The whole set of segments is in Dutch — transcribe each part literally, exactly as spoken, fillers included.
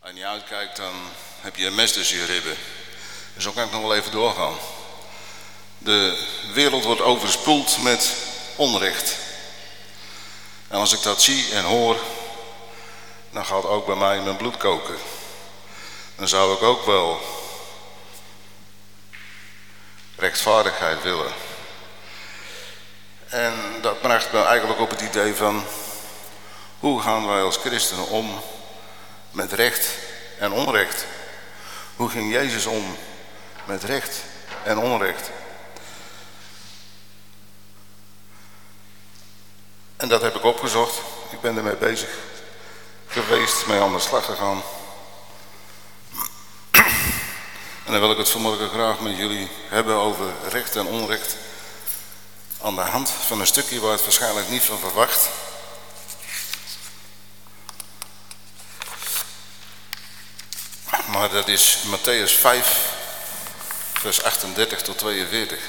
je niet uitkijkt, dan heb je een mes tussen je ribben. Dus zo kan ik nog wel even doorgaan. De wereld wordt overspoeld met onrecht. En als ik dat zie en hoor, dan gaat ook bij mij mijn bloed koken. Dan zou ik ook wel rechtvaardigheid willen. En dat bracht me eigenlijk op het idee van, hoe gaan wij als christenen om met recht en onrecht? Hoe ging Jezus om met recht en onrecht? En dat heb ik opgezocht. Ik ben ermee bezig geweest, mee aan de slag gegaan. En dan wil ik het vanmorgen graag met jullie hebben over recht en onrecht. Aan de hand van een stukje waar je het waarschijnlijk niet van verwacht. Maar dat is Mattheüs vijf, vers achtendertig tot tweeënveertig.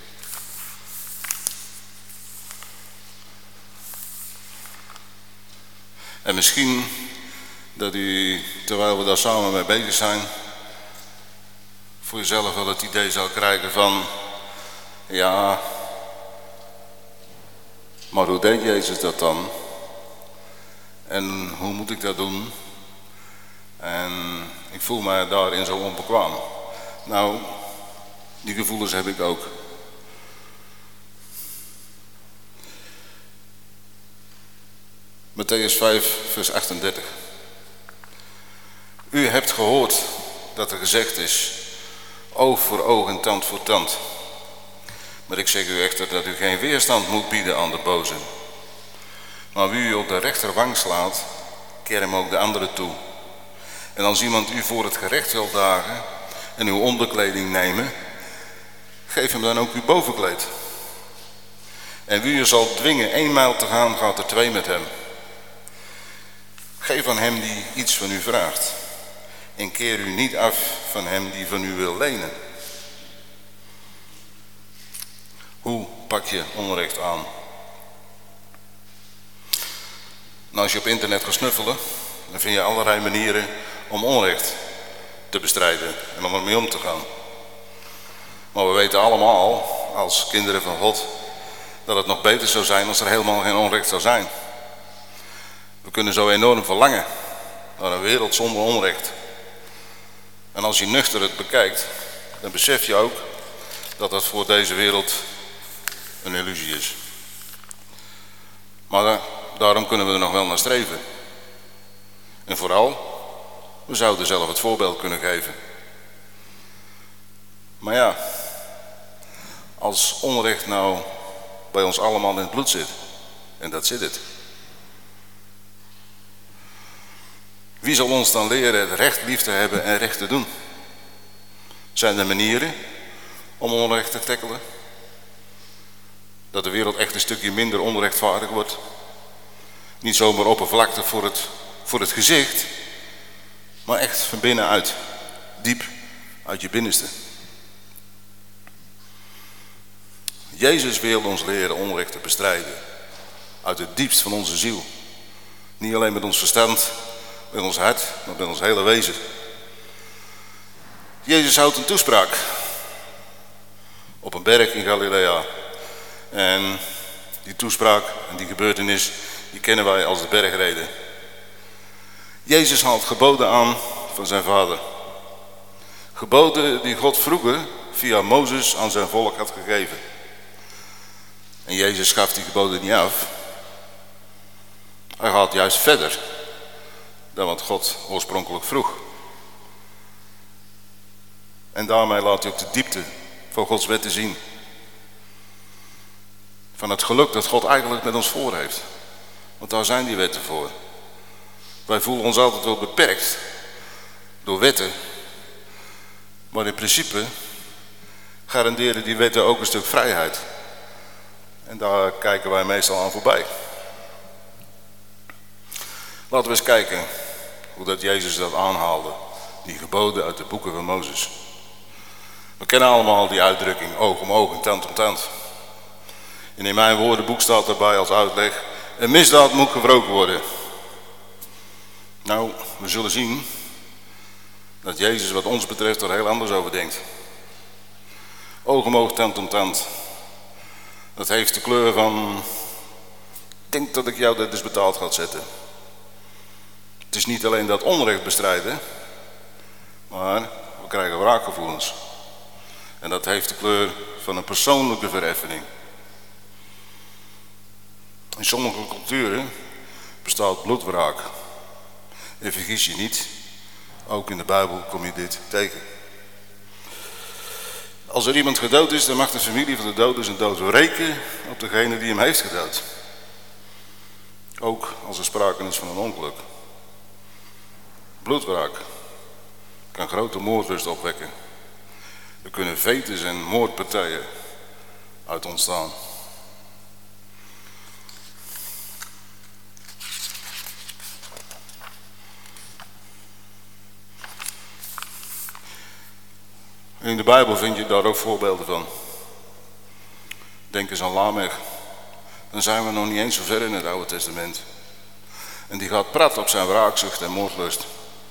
En misschien dat u, terwijl we daar samen mee bezig zijn, voor jezelf wel het idee zou krijgen van, ja, maar hoe deed Jezus dat dan? En hoe moet ik dat doen? En ik voel me daarin zo onbekwaam. Nou, die gevoelens heb ik ook. Mattheüs vijf, vers achtendertig. U hebt gehoord dat er gezegd is, oog voor oog en tand voor tand. Maar ik zeg u echter dat u geen weerstand moet bieden aan de boze. Maar wie u op de rechterwang slaat, keer hem ook de andere toe. En als iemand u voor het gerecht wil dagen en uw onderkleding nemen, geef hem dan ook uw bovenkleed. En wie u zal dwingen één mijl te gaan, gaat er twee met hem. Geef aan hem die iets van u vraagt. En keer u niet af van hem die van u wil lenen. Hoe pak je onrecht aan? Nou, als je op internet gaat snuffelen, dan vind je allerlei manieren om onrecht te bestrijden en om ermee om te gaan. Maar we weten allemaal, als kinderen van God, dat het nog beter zou zijn als er helemaal geen onrecht zou zijn. We kunnen zo enorm verlangen naar een wereld zonder onrecht. En als je nuchter het bekijkt, dan besef je ook dat dat voor deze wereld een illusie is. Maar daarom kunnen we er nog wel naar streven. En vooral, we zouden zelf het voorbeeld kunnen geven. Maar ja, als onrecht nou bij ons allemaal in het bloed zit, en dat zit het. Wie zal ons dan leren het recht lief te hebben en recht te doen? Zijn er manieren om onrecht te tackelen? Dat de wereld echt een stukje minder onrechtvaardig wordt. Niet zomaar oppervlakte voor het, voor het gezicht, maar echt van binnenuit, diep uit je binnenste. Jezus wil ons leren onrecht te bestrijden, uit het diepst van onze ziel. Niet alleen met ons verstand, met ons hart, maar met ons hele wezen. Jezus houdt een toespraak op een berg in Galilea. En die toespraak en die gebeurtenis, die kennen wij als de bergreden. Jezus haalt geboden aan van zijn vader. Geboden die God vroeger via Mozes aan zijn volk had gegeven. En Jezus gaf die geboden niet af. Hij gaat juist verder dan wat God oorspronkelijk vroeg. En daarmee laat hij ook de diepte van Gods wetten zien. Van het geluk dat God eigenlijk met ons voor heeft. Want daar zijn die wetten voor. Wij voelen ons altijd wel beperkt door wetten. Maar in principe garanderen die wetten ook een stuk vrijheid. En daar kijken wij meestal aan voorbij. Laten we eens kijken hoe dat Jezus dat aanhaalde. Die geboden uit de boeken van Mozes. We kennen allemaal die uitdrukking, oog om oog en tand om tand. En in mijn woordenboek staat erbij als uitleg, een misdaad moet gewroken worden. Nou, we zullen zien dat Jezus wat ons betreft er heel anders over denkt. Oog om oog, tand om tand. Dat heeft de kleur van, ik denk dat ik jou dit eens betaald ga zetten. Het is niet alleen dat onrecht bestrijden, maar we krijgen wraakgevoelens. En dat heeft de kleur van een persoonlijke verheffening. In sommige culturen bestaat bloedwraak. En vergis je niet, ook in de Bijbel kom je dit tegen. Als er iemand gedood is, dan mag de familie van de dode zijn dood wreken op degene die hem heeft gedood. Ook als er sprake is van een ongeluk. Bloedwraak kan grote moordlust opwekken. Er kunnen vetes en moordpartijen uit ontstaan. In de Bijbel vind je daar ook voorbeelden van. Denk eens aan Lamech. Dan zijn we nog niet eens zo ver in het Oude Testament. En die gaat prat op zijn wraakzucht en moordlust.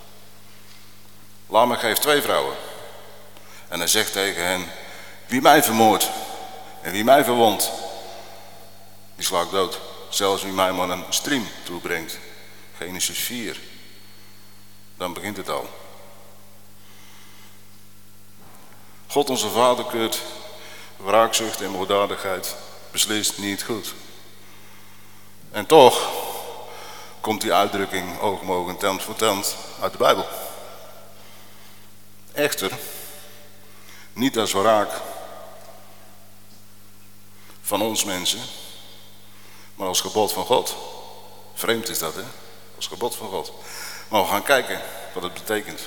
Lamech heeft twee vrouwen. En hij zegt tegen hen, wie mij vermoordt en wie mij verwondt, die sla ik dood. Zelfs wie mij maar een striem toebrengt. Genesis vier. Dan begint het al. God onze Vader keurt wraakzucht en moorddadigheid beslist niet goed. En toch komt die uitdrukking oog om oog en tand voor tand uit de Bijbel. Echter, niet als wraak van ons mensen, maar als gebod van God. Vreemd is dat, hè? Als gebod van God. Maar we gaan kijken wat het betekent.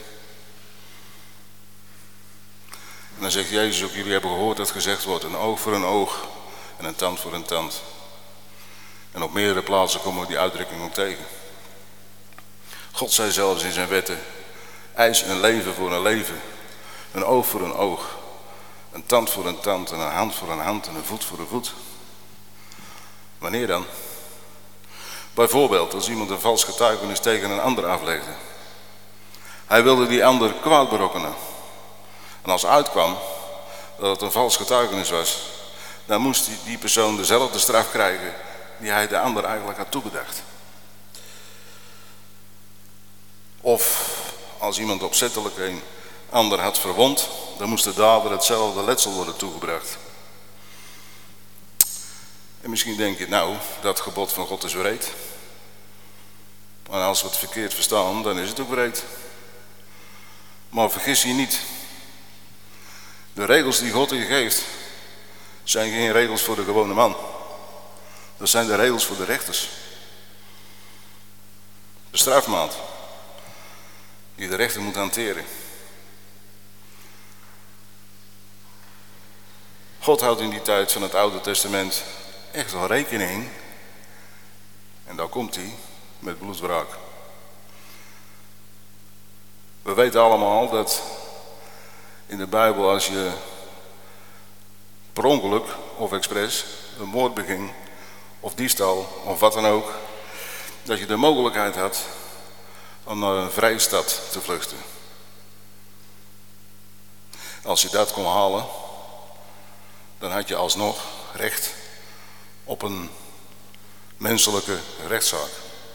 En dan zegt Jezus ook, jullie hebben gehoord dat gezegd wordt, een oog voor een oog en een tand voor een tand. En op meerdere plaatsen komen we die uitdrukking ook tegen. God zei zelfs in zijn wetten, eis een leven voor een leven, een oog voor een oog, een tand voor een tand en een hand voor een hand en een voet voor een voet. Wanneer dan? Bijvoorbeeld als iemand een vals getuigenis tegen een ander aflegde. Hij wilde die ander kwaad berokkenen. En als uitkwam dat het een vals getuigenis was, dan moest die, die persoon dezelfde straf krijgen die hij de ander eigenlijk had toebedacht. Of als iemand opzettelijk een ander had verwond, dan moest de dader hetzelfde letsel worden toegebracht. En misschien denk je, nou, dat gebod van God is wreed. En als we het verkeerd verstaan, dan is het ook wreed. Maar vergis je niet. De regels die God je geeft, zijn geen regels voor de gewone man. Dat zijn de regels voor de rechters. De strafmaat die de rechter moet hanteren. God houdt in die tijd van het Oude Testament echt wel rekening, en daar komt hij, met bloedwraak. We weten allemaal dat in de Bijbel, als je per ongeluk of expres een moord beging, of diefstal, of wat dan ook, dat je de mogelijkheid had om naar een vrije stad te vluchten. Als je dat kon halen, dan had je alsnog recht op een menselijke rechtszaak.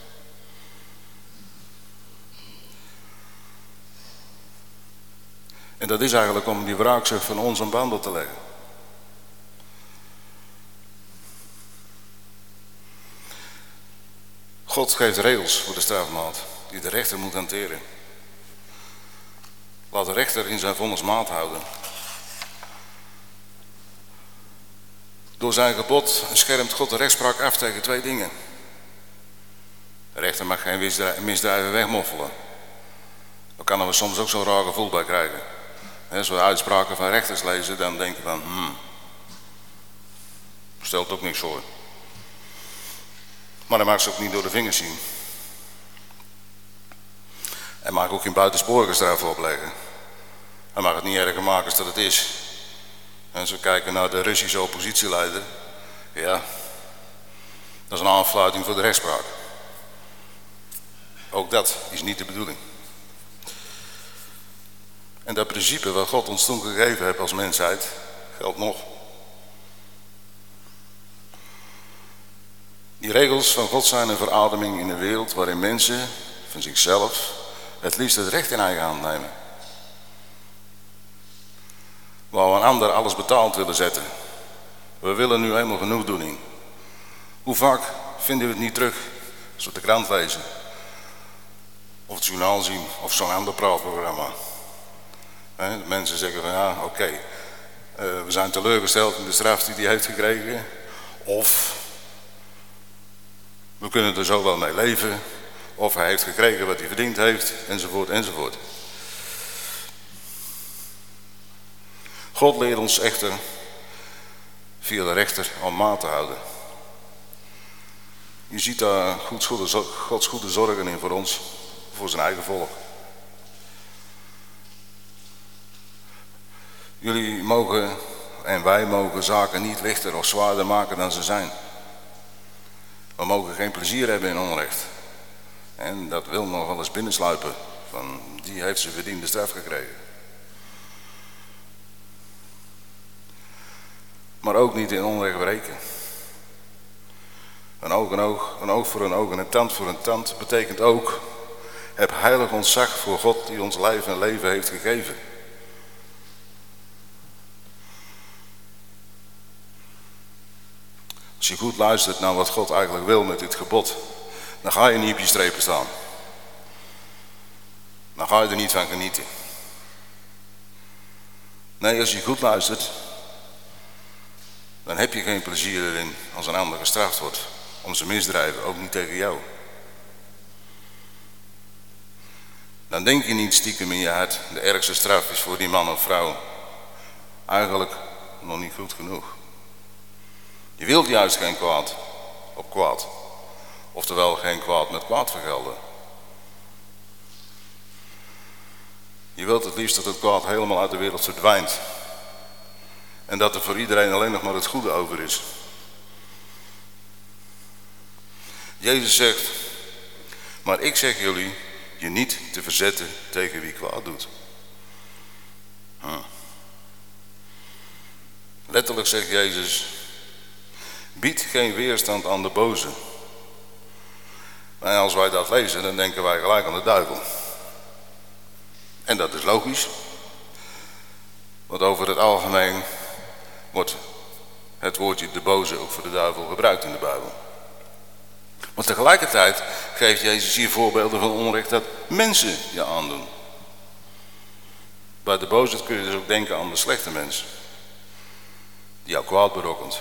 En dat is eigenlijk om die wraakzucht van ons aan banden te leggen. God geeft regels voor de strafmaat die de rechter moet hanteren. Laat de rechter in zijn vonnis maat houden. Door zijn gebod schermt God de rechtspraak af tegen twee dingen. De rechter mag geen misdrijven wegmoffelen. Daar kan er soms ook zo'n raar gevoel bij krijgen. Als we uitspraken van rechters lezen, dan denk je van, hmm, stelt ook niks voor. Maar hij mag ze ook niet door de vingers zien. Hij mag ook geen buitensporige straf opleggen. Hij mag het niet erger maken als dat het is. En als we kijken naar de Russische oppositieleider, ja, dat is een aanfluiting voor de rechtspraak. Ook dat is niet de bedoeling. En dat principe wat God ons toen gegeven heeft als mensheid, geldt nog. Die regels van God zijn een verademing in een wereld waarin mensen van zichzelf het liefst het recht in eigen hand nemen. Waar we een ander alles betaald willen zetten. We willen nu helemaal genoegdoening. Hoe vaak vinden we het niet terug als we de krant lezen? Of het journaal zien of zo'n ander praatprogramma. He, mensen zeggen van ja, oké, okay, uh, we zijn teleurgesteld in de straf die hij heeft gekregen. Of we kunnen er zo wel mee leven. Of hij heeft gekregen wat hij verdiend heeft, enzovoort, enzovoort. God leert ons echter via de rechter om maat te houden. Je ziet daar Gods goede, Gods goede zorgen in voor ons, voor zijn eigen volk. Jullie mogen en wij mogen zaken niet lichter of zwaarder maken dan ze zijn. We mogen geen plezier hebben in onrecht. En dat wil nog wel eens binnensluipen. Van die heeft zijn verdiende straf gekregen. Maar ook niet in onrecht breken. Een oog een oog, een oog voor een oog en een tand voor een tand betekent ook: heb heilig ontzag voor God die ons lijf en leven heeft gegeven. Als je goed luistert naar wat God eigenlijk wil met dit gebod, dan ga je niet op je strepen staan. Dan ga je er niet van genieten. Nee, als je goed luistert, dan heb je geen plezier erin als een ander gestraft wordt om zijn misdrijven, ook niet tegen jou. Dan denk je niet stiekem in je hart, de ergste straf is voor die man of vrouw eigenlijk nog niet goed genoeg. Je wilt juist geen kwaad op kwaad. Oftewel geen kwaad met kwaad vergelden. Je wilt het liefst dat het kwaad helemaal uit de wereld verdwijnt. En dat er voor iedereen alleen nog maar het goede over is. Jezus zegt: maar ik zeg jullie je niet te verzetten tegen wie kwaad doet. Huh. Letterlijk zegt Jezus: bied geen weerstand aan de boze. En als wij dat lezen, dan denken wij gelijk aan de duivel. En dat is logisch. Want over het algemeen wordt het woordje de boze ook voor de duivel gebruikt in de Bijbel. Maar tegelijkertijd geeft Jezus hier voorbeelden van onrecht dat mensen je aandoen. Bij de boze kun je dus ook denken aan de slechte mens. Die jou kwaad berokkent.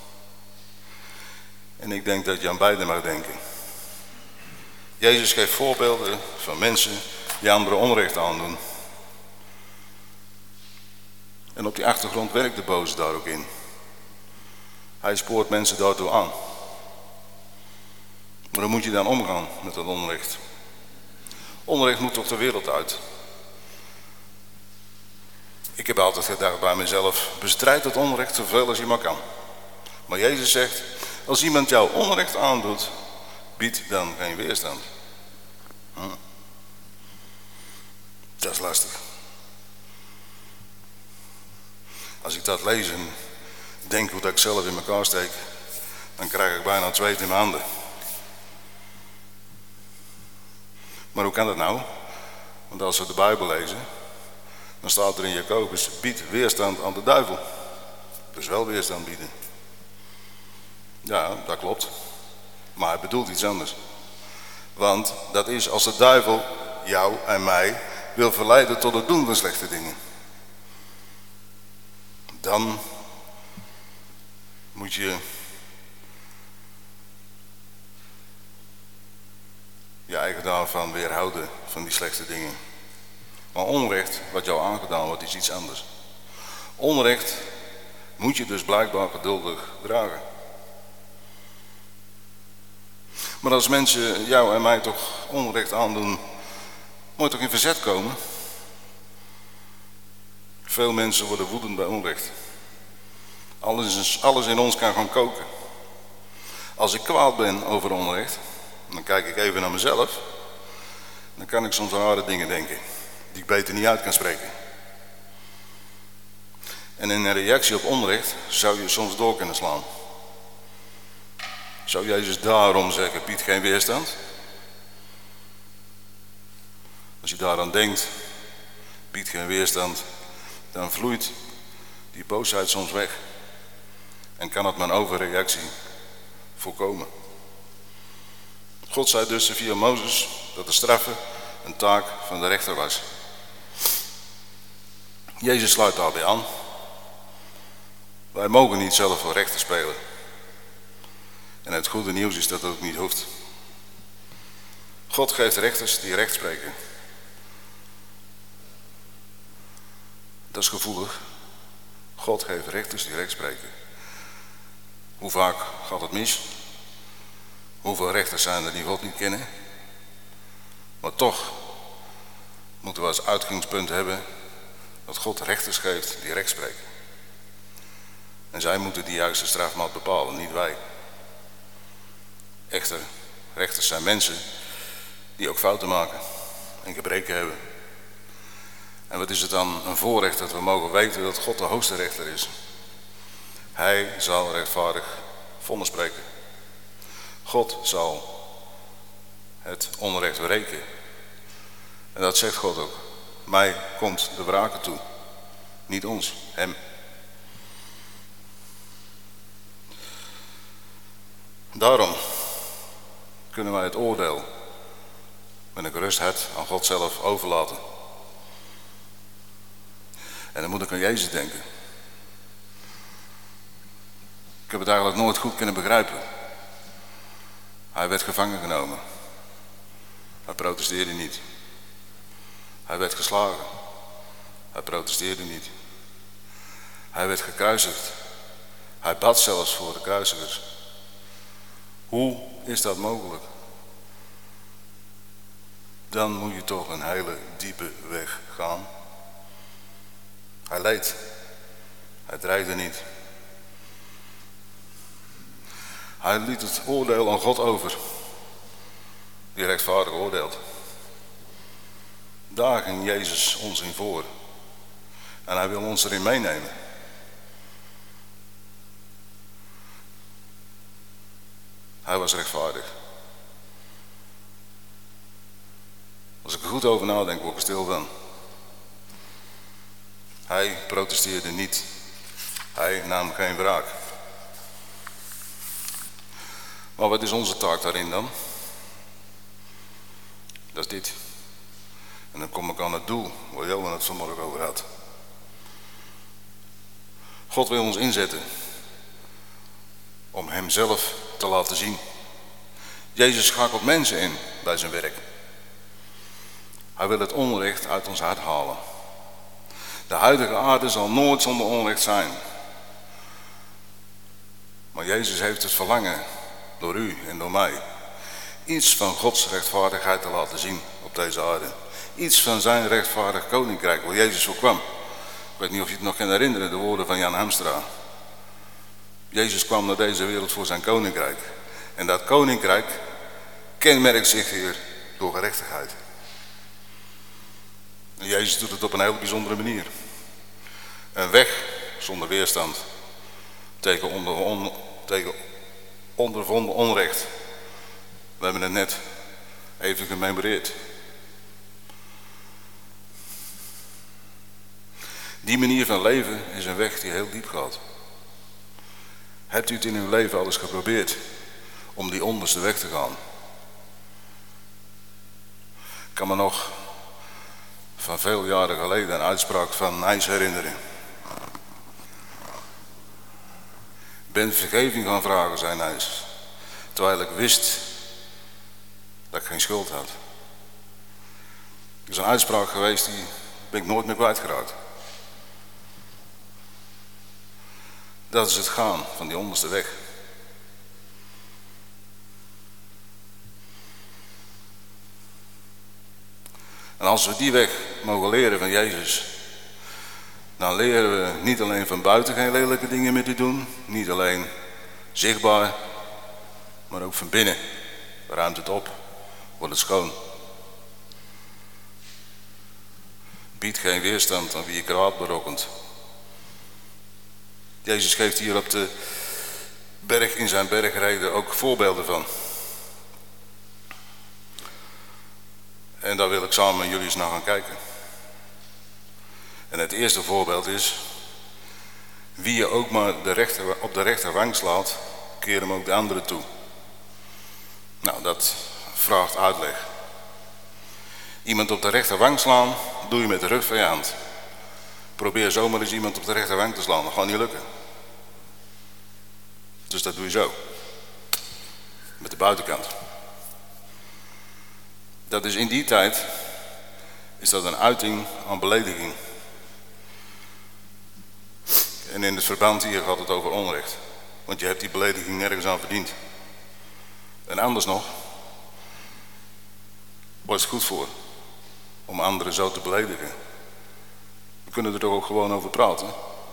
En ik denk dat je aan beide mag denken. Jezus geeft voorbeelden van mensen die anderen onrecht aandoen. En op die achtergrond werkt de boze daar ook in. Hij spoort mensen daartoe aan. Maar hoe moet je dan omgaan met dat onrecht? Onrecht moet toch de wereld uit. Ik heb altijd gedacht bij mezelf: bestrijd het onrecht zoveel als je maar kan. Maar Jezus zegt: als iemand jou onrecht aandoet, bied dan geen weerstand. Hm. Dat is lastig. Als ik dat lees en denk hoe dat ik zelf in elkaar steek, dan krijg ik bijna het zweet in mijn handen. Maar hoe kan dat nou? Want als we de Bijbel lezen, dan staat er in Jacobus: bied weerstand aan de duivel. Dus wel weerstand bieden. Ja, dat klopt. Maar hij bedoelt iets anders. Want dat is als de duivel jou en mij wil verleiden tot het doen van slechte dingen. Dan moet je je eigen daarvan weerhouden van die slechte dingen. Maar onrecht wat jou aangedaan wordt is iets anders. Onrecht moet je dus blijkbaar geduldig dragen. Maar als mensen jou en mij toch onrecht aandoen, moet je toch in verzet komen? Veel mensen worden woedend bij onrecht. Alles, alles in ons kan gaan koken. Als ik kwaad ben over onrecht, dan kijk ik even naar mezelf. Dan kan ik soms aan harde dingen denken, die ik beter niet uit kan spreken. En in een reactie op onrecht zou je soms door kunnen slaan. Zou Jezus daarom zeggen, bied geen weerstand? Als je daaraan denkt, bied geen weerstand, dan vloeit die boosheid soms weg. En kan het maar een overreactie voorkomen. God zei dus via Mozes dat de straffen een taak van de rechter was. Jezus sluit daarbij aan. Wij mogen niet zelf voor rechter spelen. En het goede nieuws is dat dat ook niet hoeft. God geeft rechters die recht spreken. Dat is gevoelig. God geeft rechters die recht spreken. Hoe vaak gaat het mis? Hoeveel rechters zijn er die God niet kennen? Maar toch moeten we als uitgangspunt hebben dat God rechters geeft die recht spreken. En zij moeten die juiste strafmaat bepalen, niet wij. Echter, rechters zijn mensen die ook fouten maken en gebreken hebben. En wat is het dan een voorrecht dat we mogen weten dat God de hoogste rechter is. Hij zal rechtvaardig vonnis spreken. God zal het onrecht wreken. En dat zegt God ook. Mij komt de wrake toe. Niet ons, hem. Daarom kunnen wij het oordeel met een gerust hart aan God zelf overlaten. En dan moet ik aan Jezus denken. Ik heb het eigenlijk nooit goed kunnen begrijpen. Hij werd gevangen genomen. Hij protesteerde niet. Hij werd geslagen. Hij protesteerde niet. Hij werd gekruisigd. Hij bad zelfs voor de kruisigers. Hoe is dat mogelijk? Dan moet je toch een hele diepe weg gaan. Hij leed. Hij dreigde niet. Hij liet het oordeel aan God over, die rechtvaardig oordeelt. Daar ging Jezus ons in voor. En hij wil ons erin meenemen. Hij was rechtvaardig. Als ik er goed over nadenk, word ik er stil van. Hij protesteerde niet. Hij nam geen wraak. Maar wat is onze taak daarin dan? Dat is dit. En dan kom ik aan het doel waar Johan het vanmorgen over had. God wil ons inzetten om hemzelf te laten zien. Jezus schakelt mensen in bij zijn werk. Hij wil het onrecht uit ons hart halen. De huidige aarde zal nooit zonder onrecht zijn. Maar Jezus heeft het verlangen door u en door mij iets van Gods rechtvaardigheid te laten zien op deze aarde. Iets van zijn rechtvaardig koninkrijk waar Jezus voor kwam. Ik weet niet of je het nog kan herinneren, de woorden van Jan Hamstra. Jezus kwam naar deze wereld voor zijn koninkrijk. En dat koninkrijk kenmerkt zich hier door gerechtigheid. En Jezus doet het op een hele bijzondere manier. Een weg zonder weerstand tegen, onder, on, tegen ondervonden onrecht. We hebben het net even gememoreerd. Die manier van leven is een weg die heel diep gaat. Hebt u het in uw leven al eens geprobeerd om die onderste weg te gaan? Ik kan me nog van veel jaren geleden een uitspraak van Nijs herinneren. Ik ben vergeving gaan vragen, zei Nijs, terwijl ik wist dat ik geen schuld had. Het is een uitspraak geweest die ben ik nooit meer kwijtgeraakt. Dat is het gaan van die onderste weg. En als we die weg mogen leren van Jezus, dan leren we niet alleen van buiten geen lelijke dingen meer te doen, niet alleen zichtbaar, maar ook van binnen. Ruimt het op, wordt het schoon. Bied geen weerstand aan wie je kwaad berokkent. Jezus geeft hier op de berg, in zijn bergreden, ook voorbeelden van. En daar wil ik samen met jullie eens naar gaan kijken. En het eerste voorbeeld is: wie je ook maar de rechter, op de rechterwang slaat, keer hem ook de andere toe. Nou, dat vraagt uitleg. Iemand op de rechterwang slaan, doe je met de rug van je hand. Probeer zomaar eens iemand op de rechterwang te slaan, dat gaat niet lukken. Dus dat doe je zo. Met de buitenkant. Dat is in die tijd, is dat een uiting aan belediging. En in het verband hier gaat het over onrecht. Want je hebt die belediging nergens aan verdiend. En anders nog, waar is het goed voor? Om anderen zo te beledigen. We kunnen er toch ook gewoon over praten.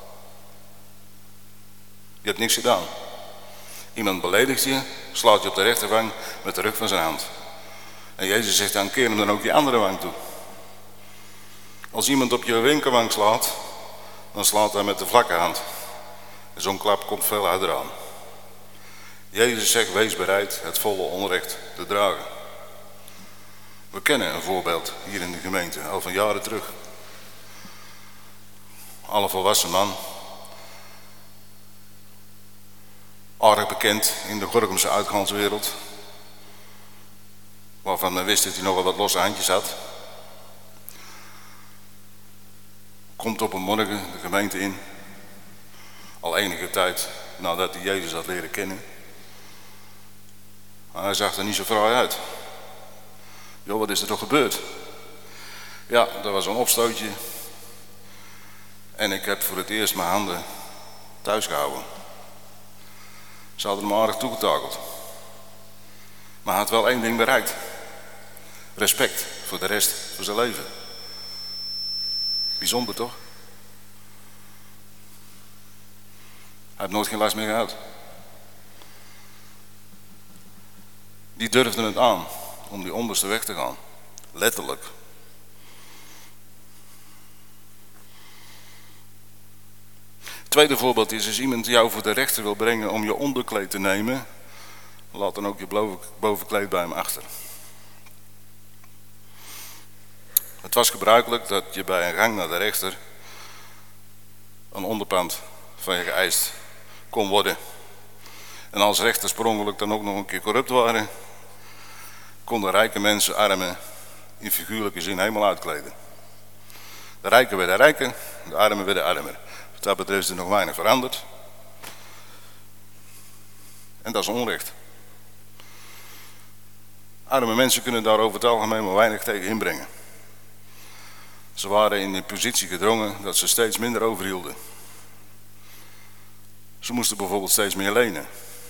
Je hebt niks gedaan. Iemand beledigt je, slaat je op de rechterwang met de rug van zijn hand. En Jezus zegt dan: keer hem dan ook je andere wang toe. Als iemand op je linkerwang slaat, dan slaat hij met de vlakke hand. En zo'n klap komt veel harder aan. Jezus zegt: wees bereid het volle onrecht te dragen. We kennen een voorbeeld hier in de gemeente, al van jaren terug. Alle volwassen man. Aardig bekend in de Gorkumse uitgaanswereld. Waarvan men wist dat hij nog wel wat losse handjes had. Komt op een morgen de gemeente in. Al enige tijd nadat hij Jezus had leren kennen. Maar hij zag er niet zo fraai uit. Joh, wat is er toch gebeurd? Ja, er was een opstootje. En ik heb voor het eerst mijn handen thuis gehouden. Ze hadden hem aardig toegetakeld. Maar hij had wel één ding bereikt. Respect voor de rest van zijn leven. Bijzonder toch? Hij heeft nooit geen last meer gehad. Die durfden het aan om die onderste weg te gaan. Letterlijk. Het tweede voorbeeld is, als iemand jou voor de rechter wil brengen om je onderkleed te nemen, laat dan ook je bovenkleed bij hem achter. Het was gebruikelijk dat je bij een gang naar de rechter een onderpand van je geëist kon worden. En als rechters per ongeluk dan ook nog een keer corrupt waren, konden rijke mensen armen in figuurlijke zin helemaal uitkleden. De rijken werden rijker, de armen werden armer. Wat dat betreft is er nog weinig veranderd. En dat is onrecht. Arme mensen kunnen daar over het algemeen maar weinig tegen inbrengen. Ze waren in de positie gedrongen dat ze steeds minder overhielden. Ze moesten bijvoorbeeld steeds meer lenen.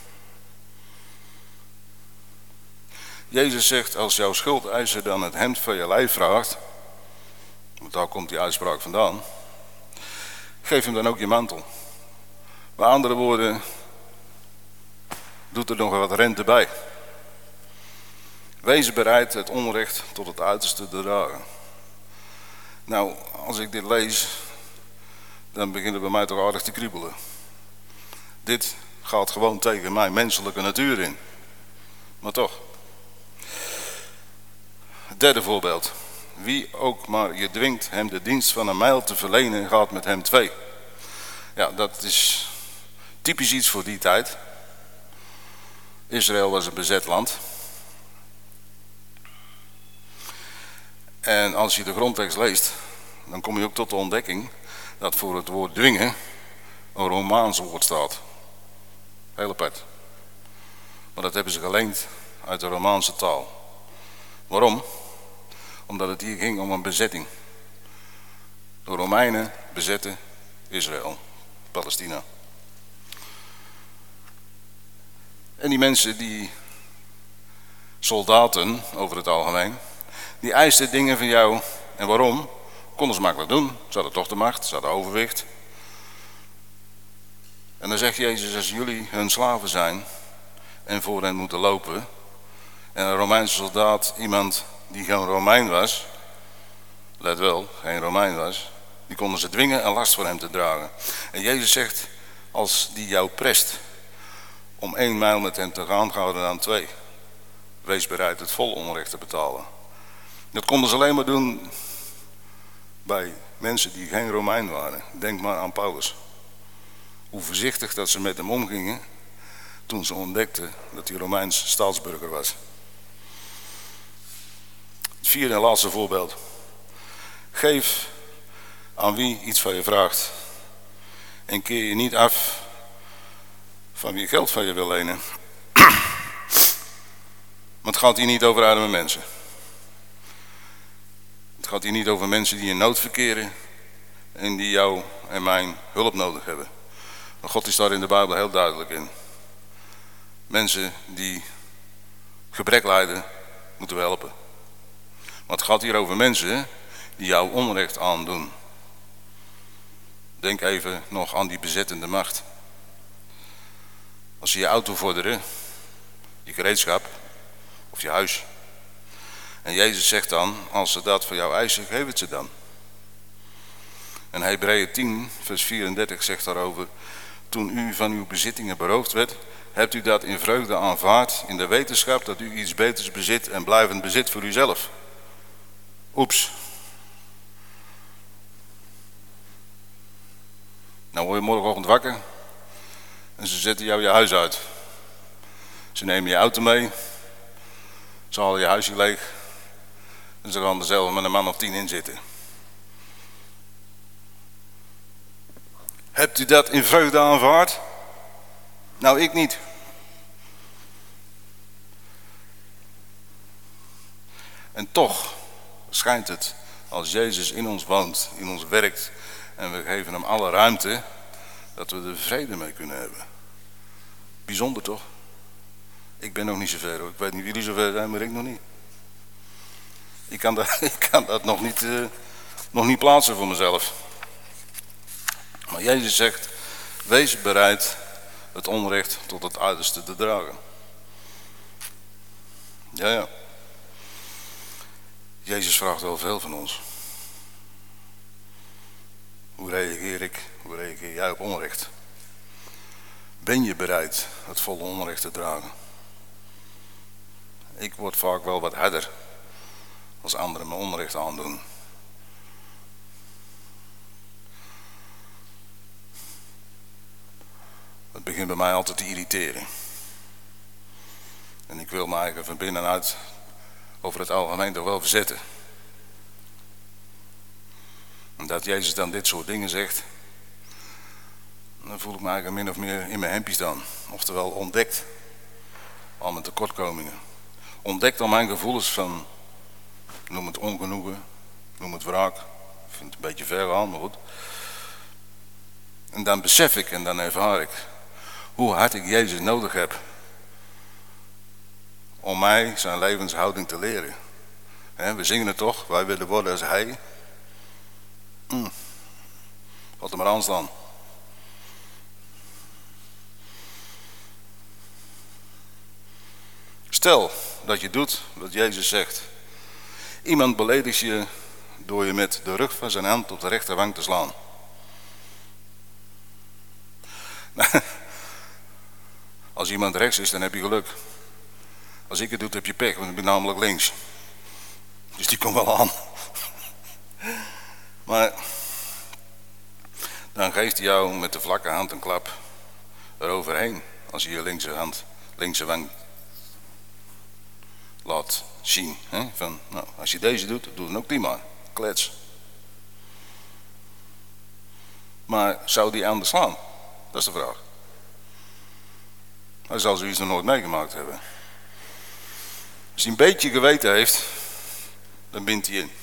Jezus zegt: als jouw schuldeiser dan het hemd van je lijf vraagt, want daar komt die uitspraak vandaan, geef hem dan ook je mantel. Met andere woorden, doet er nog wat rente bij. Wees bereid het onrecht tot het uiterste te dragen. Nou, als ik dit lees, dan begint het bij mij toch aardig te kriebelen. Dit gaat gewoon tegen mijn menselijke natuur in. Maar toch. Het derde voorbeeld. Wie ook maar je dwingt hem de dienst van een mijl te verlenen, gaat met hem twee. Ja, dat is typisch iets voor die tijd. Israël was een bezet land. En als je de grondtekst leest, dan kom je ook tot de ontdekking dat voor het woord dwingen een Romaans woord staat. Heel apart. Maar dat hebben ze geleend uit de Romaanse taal. Waarom? Omdat het hier ging om een bezetting. De Romeinen bezetten Israël, Palestina. En die mensen, die soldaten over het algemeen, die eisten dingen van jou. En waarom? Konden ze makkelijk doen. Ze hadden toch de macht, ze hadden overwicht. En dan zegt Jezus: als jullie hun slaven zijn en voor hen moeten lopen, en een Romeinse soldaat, iemand die geen Romein was, let wel, geen Romein was, die konden ze dwingen een last voor hem te dragen. En Jezus zegt: als die jou prest om één mijl met hem te gaan, ga er dan twee. Wees bereid het volle onrecht te betalen. Dat konden ze alleen maar doen bij mensen die geen Romein waren. Denk maar aan Paulus. Hoe voorzichtig dat ze met hem omgingen toen ze ontdekten dat hij Romeins staatsburger was. Het vierde en laatste voorbeeld. Geef aan wie iets van je vraagt. En keer je niet af van wie geld van je wil lenen. Maar het gaat hier niet over arme mensen. Het gaat hier niet over mensen die in nood verkeren en die jou en mijn hulp nodig hebben. Maar God is daar in de Bijbel heel duidelijk in. Mensen die gebrek lijden, moeten we helpen. Maar het gaat hier over mensen die jou onrecht aandoen. Denk even nog aan die bezettende macht. Als ze je auto vorderen, je gereedschap of je huis. En Jezus zegt dan, als ze dat voor jou eisen, geef het ze dan. En Hebreeën tien, vers vierendertig zegt daarover, toen u van uw bezittingen beroofd werd, hebt u dat in vreugde aanvaard, in de wetenschap dat u iets beters bezit en blijvend bezit voor uzelf. Oeps. Nou word je morgenochtend wakker en ze zetten jou je huis uit. Ze nemen je auto mee, ze halen je huisje leeg en ze gaan er zelf met een man of tien in zitten. Hebt u dat in vreugde aanvaard? Nou, ik niet. En toch schijnt het, als Jezus in ons woont, in ons werkt en we geven hem alle ruimte, dat we er vrede mee kunnen hebben. Bijzonder toch? Ik ben nog niet zo ver hoor. Ik weet niet wie jullie zo ver zijn, maar ik nog niet. Ik kan dat, ik kan dat nog, niet, uh, nog niet plaatsen voor mezelf. Maar Jezus zegt, wees bereid het onrecht tot het uiterste te dragen. Ja, ja. Jezus vraagt wel veel van ons. Hoe reageer ik? Hoe reageer jij op onrecht? Ben je bereid het volle onrecht te dragen? Ik word vaak wel wat harder als anderen me onrecht aandoen. Het begint bij mij altijd te irriteren. En ik wil me eigenlijk van binnenuit over het algemeen toch wel verzetten. En dat Jezus dan dit soort dingen zegt, dan voel ik me eigenlijk min of meer in mijn hempjes dan. Oftewel ontdekt al mijn tekortkomingen. Ontdekt al mijn gevoelens van, noem het ongenoegen, noem het wraak. Ik vind het een beetje ver aan, maar goed. En dan besef ik en dan ervaar ik hoe hard ik Jezus nodig heb om mij zijn levenshouding te leren. He, we zingen het toch, wij willen worden als hij. Mm. Wat er maar aan staan. Stel dat je doet wat Jezus zegt. Iemand beledigt je door je met de rug van zijn hand op de rechterwang te slaan. Als iemand rechts is, dan heb je geluk. Als ik het doe, heb je pech, want ik ben namelijk links. Dus die komt wel aan. Maar dan geeft hij jou met de vlakke hand een klap eroverheen. Als je je linkse hand, linkse wang laat zien. Hè? Van, nou, als je deze doet, doe dan ook die maar. Klets. Maar zou die anders slaan? Dat is de vraag. Hij zal zoiets nog nooit meegemaakt hebben. Als hij een beetje geweten heeft, dan bindt hij in.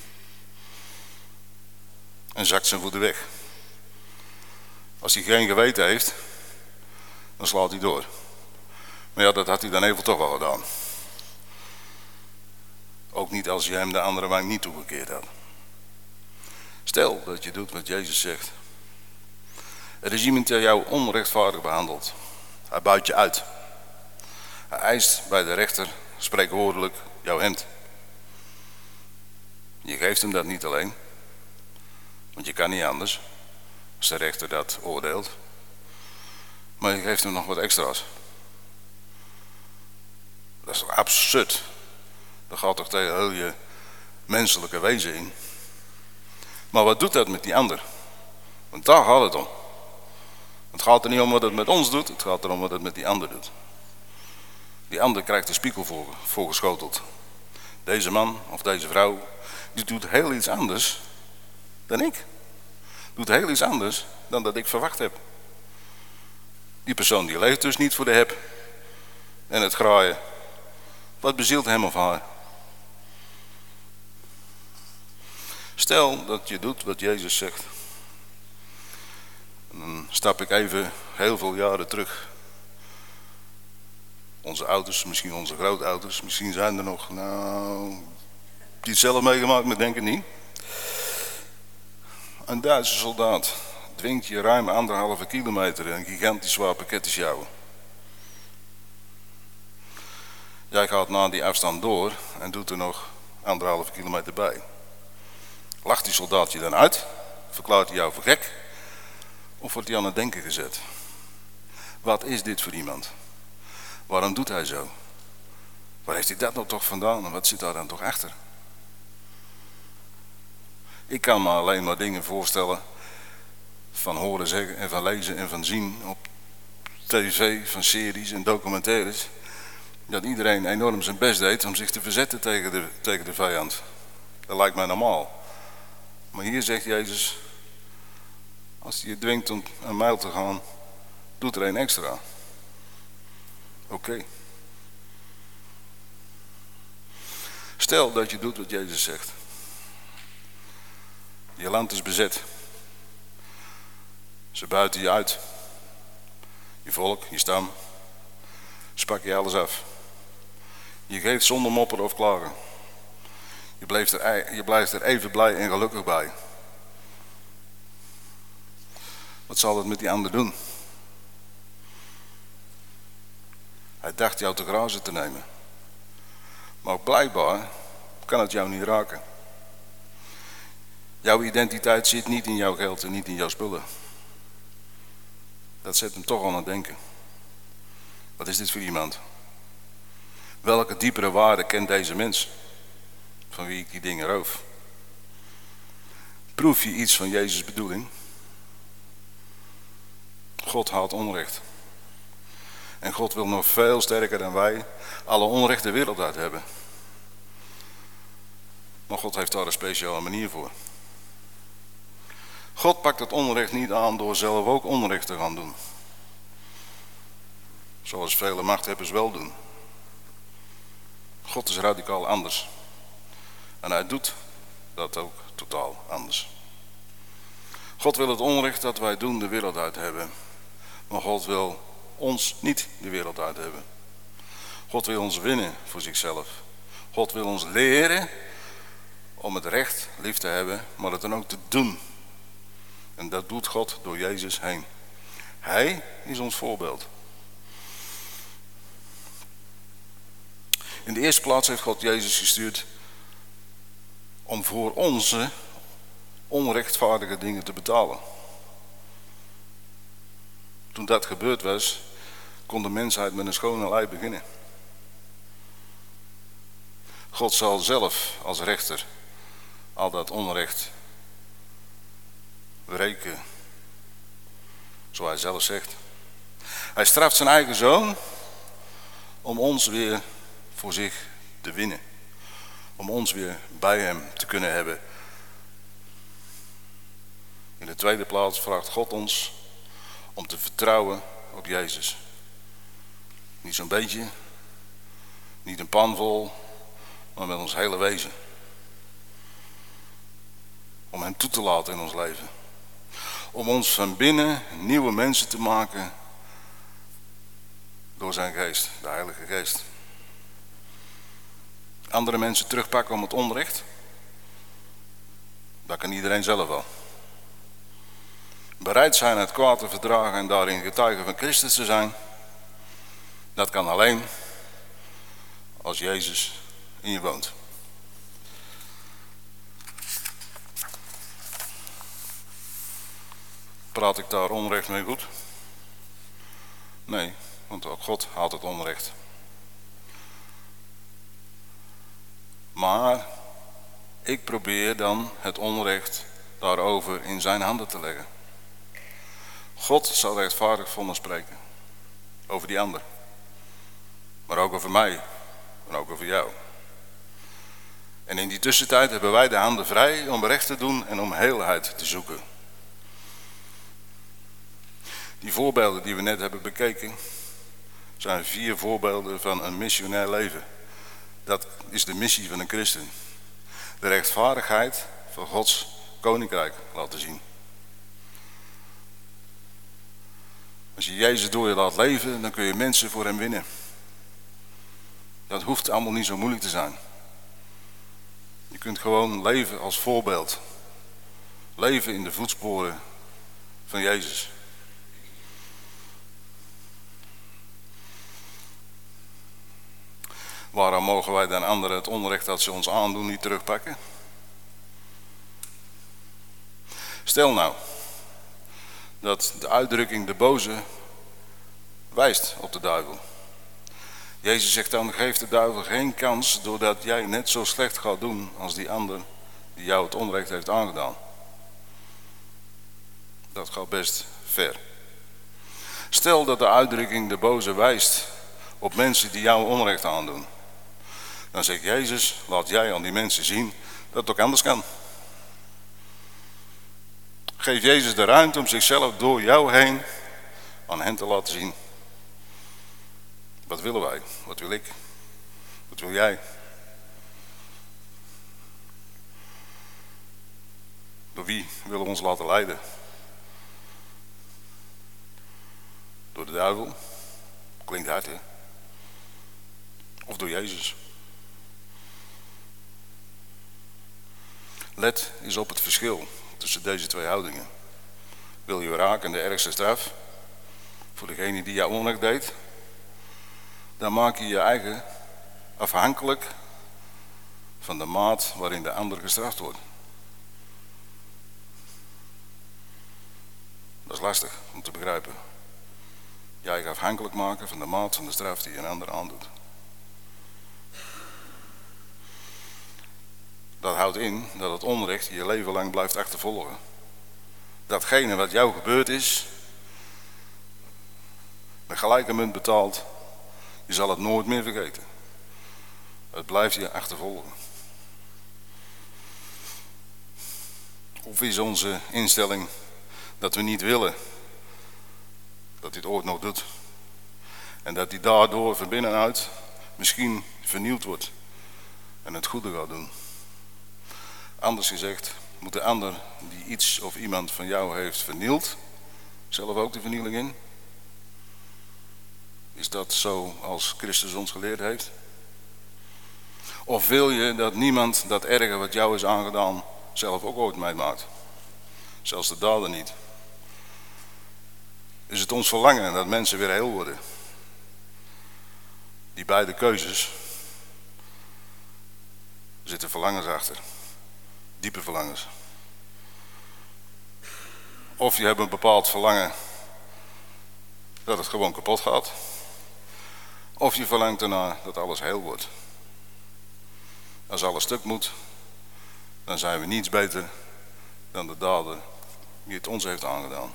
En zakt zijn voeten weg. Als hij geen geweten heeft, dan slaat hij door. Maar ja, dat had hij dan even toch wel gedaan. Ook niet als je hem de andere wang niet toegekeerd had. Stel dat je doet wat Jezus zegt. Er is iemand die jou onrechtvaardig behandelt. Hij buit je uit. Hij eist bij de rechter spreekwoordelijk jouw hemd. Je geeft hem dat niet alleen, want je kan niet anders als de rechter dat oordeelt. Maar je geeft hem nog wat extra's. Dat is toch absurd? Dat gaat toch tegen heel je menselijke wezen in. Maar wat doet dat met die ander? Want daar gaat het om. Het gaat er niet om wat het met ons doet, het gaat erom wat het met die ander doet. Die ander krijgt de spiegel voor, voorgeschoteld. Deze man of deze vrouw, die doet heel iets anders dan ik. Doet heel iets anders dan dat ik verwacht heb. Die persoon die leeft dus niet voor de heb en het graaien. Wat bezielt hem of haar? Stel dat je doet wat Jezus zegt. En dan stap ik even heel veel jaren terug. Onze ouders, misschien onze grootouders, misschien zijn er nog, nou, die het zelf meegemaakt, maar denk ik niet. Een Duitse soldaat dwingt je ruim anderhalve kilometer een gigantisch zwaar pakket te sjouwen. Jij gaat na die afstand door en doet er nog anderhalve kilometer bij. Lacht die soldaat je dan uit? Verklaart hij jou voor gek? Of wordt hij aan het denken gezet? Wat is dit voor iemand? Waarom doet hij zo? Waar heeft hij dat nou toch vandaan en wat zit daar dan toch achter? Ik kan me alleen maar dingen voorstellen van horen zeggen en van lezen en van zien op tv, van series en documentaires, dat iedereen enorm zijn best deed om zich te verzetten tegen de, tegen de vijand. Dat lijkt mij normaal. Maar hier zegt Jezus, als hij je dwingt om een mijl te gaan, doet er een extra. Oké. Okay. Stel dat je doet wat Jezus zegt. Je land is bezet. Ze buiten je uit. Je volk, je stam. Ze pakken je alles af. Je geeft zonder mopperen of klagen. Je blijft, er, je blijft er even blij en gelukkig bij. Wat zal het met die ander doen? Hij dacht jou te grazen te nemen. Maar blijkbaar kan het jou niet raken. Jouw identiteit zit niet in jouw geld en niet in jouw spullen. Dat zet hem toch aan het denken. Wat is dit voor iemand? Welke diepere waarde kent deze mens? Van wie ik die dingen roof. Proef je iets van Jezus' bedoeling? God haalt onrecht. En God wil nog veel sterker dan wij alle onrecht de wereld uit hebben. Maar God heeft daar een speciale manier voor. God pakt het onrecht niet aan door zelf ook onrecht te gaan doen. Zoals vele machthebbers wel doen. God is radicaal anders. En hij doet dat ook totaal anders. God wil het onrecht dat wij doen de wereld uit hebben. Maar God wil ons niet de wereld uit hebben. God wil ons winnen voor zichzelf. God wil ons leren om het recht lief te hebben, maar het dan ook te doen. En dat doet God door Jezus heen. Hij is ons voorbeeld. In de eerste plaats heeft God Jezus gestuurd om voor onze onrechtvaardige dingen te betalen. Toen dat gebeurd was, kon de mensheid met een schone lei beginnen. God zal zelf als rechter al dat onrecht wreken, zoals hij zelf zegt. Hij straft zijn eigen zoon om ons weer voor zich te winnen. Om ons weer bij hem te kunnen hebben. In de tweede plaats vraagt God ons om te vertrouwen op Jezus. Niet zo'n beetje, niet een pan vol, maar met ons hele wezen. Om hem toe te laten in ons leven. Om ons van binnen nieuwe mensen te maken door zijn geest, de Heilige Geest. Andere mensen terugpakken om het onrecht, dat kan iedereen zelf wel. Bereid zijn het kwaad te verdragen en daarin getuige van Christus te zijn, dat kan alleen als Jezus in je woont. Praat ik daar onrecht mee goed? Nee, want ook God haalt het onrecht. Maar ik probeer dan het onrecht daarover in zijn handen te leggen. God zal rechtvaardig vonnis spreken. Over die ander. Maar ook over mij. En ook over jou. En in die tussentijd hebben wij de handen vrij om recht te doen en om heelheid te zoeken. Die voorbeelden die we net hebben bekeken, zijn vier voorbeelden van een missionair leven. Dat is de missie van een christen. De rechtvaardigheid van Gods koninkrijk laten zien. Als je Jezus door je laat leven, dan kun je mensen voor hem winnen. Dat hoeft allemaal niet zo moeilijk te zijn. Je kunt gewoon leven als voorbeeld. Leven in de voetsporen van Jezus. Waarom mogen wij dan anderen het onrecht dat ze ons aandoen niet terugpakken? Stel nou dat de uitdrukking de boze wijst op de duivel. Jezus zegt dan, geef de duivel geen kans doordat jij net zo slecht gaat doen als die ander die jou het onrecht heeft aangedaan. Dat gaat best ver. Stel dat de uitdrukking de boze wijst op mensen die jou onrecht aandoen. Dan zegt Jezus, laat jij aan die mensen zien dat het ook anders kan. Geef Jezus de ruimte om zichzelf door jou heen aan hen te laten zien. Wat willen wij? Wat wil ik? Wat wil jij? Door wie willen we ons laten leiden? Door de duivel? Klinkt hard, hè? Of door Jezus? Let eens op het verschil tussen deze twee houdingen. Wil je wraak en de ergste straf voor degene die jou onrecht deed? Dan maak je je eigen afhankelijk van de maat waarin de ander gestraft wordt. Dat is lastig om te begrijpen. Je eigen afhankelijk maken van de maat van de straf die een ander aandoet. Dat houdt in dat het onrecht je leven lang blijft achtervolgen. Datgene wat jou gebeurd is, met gelijke munt betaald, je zal het nooit meer vergeten. Het blijft je achtervolgen. Of is onze instelling dat we niet willen dat hij het ooit nog doet. En dat hij daardoor van binnenuit misschien vernieuwd wordt en het goede gaat doen. Anders gezegd, moet de ander die iets of iemand van jou heeft vernield, zelf ook de vernieling in? Is dat zo als Christus ons geleerd heeft? Of wil je dat niemand dat erge wat jou is aangedaan zelf ook ooit meemaakt? Zelfs de dader niet. Is het ons verlangen dat mensen weer heel worden? Die beide keuzes zitten verlangens achter. Diepe verlangens. Of je hebt een bepaald verlangen dat het gewoon kapot gaat. Of je verlangt ernaar dat alles heel wordt. Als alles stuk moet, dan zijn we niets beter dan de dader die het ons heeft aangedaan.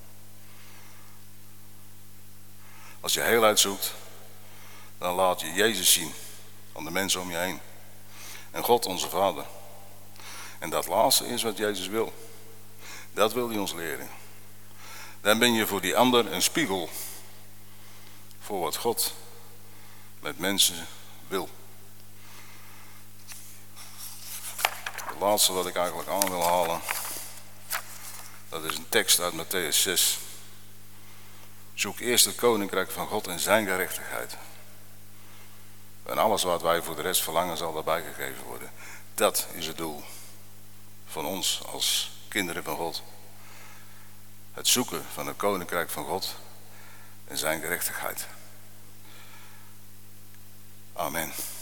Als je heelheid zoekt, dan laat je Jezus zien aan de mensen om je heen. En God onze Vader. En dat laatste is wat Jezus wil. Dat wil hij ons leren. Dan ben je voor die ander een spiegel. Voor wat God met mensen wil. Het laatste wat ik eigenlijk aan wil halen. Dat is een tekst uit Mattheüs zes. Zoek eerst het koninkrijk van God en zijn gerechtigheid. En alles wat wij voor de rest verlangen zal daarbij gegeven worden. Dat is het doel van ons als kinderen van God. Het zoeken van het koninkrijk van God en zijn gerechtigheid. Amen.